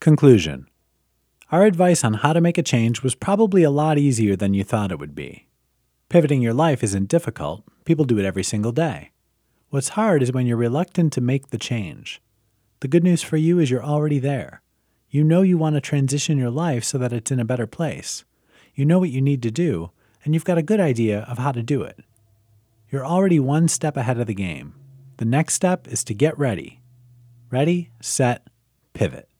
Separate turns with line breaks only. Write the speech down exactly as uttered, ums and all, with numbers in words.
Conclusion. Our advice on how to make a change was probably a lot easier than you thought it would be. Pivoting your life isn't difficult. People do it every single day. What's hard is when you're reluctant to make the change. The good news for you is you're already there. You know you want to transition your life so that it's in a better place. You know what you need to do, and you've got a good idea of how to do it. You're already one step ahead of the game. The next step is to get ready. Ready, set, pivot.